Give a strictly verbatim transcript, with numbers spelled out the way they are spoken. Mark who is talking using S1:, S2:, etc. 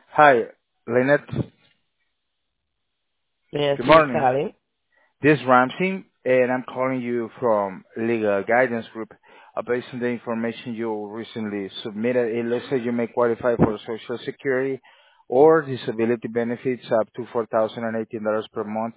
S1: Hi, Lynette.
S2: Yes,
S1: Good
S2: who's
S1: morning.
S2: calling?
S1: This is Ramsey, and I'm calling you from Legal Guidance Group. Uh, based on the information you recently submitted, it looks like you may qualify for Social Security or disability benefits up to four thousand eighteen dollars per month.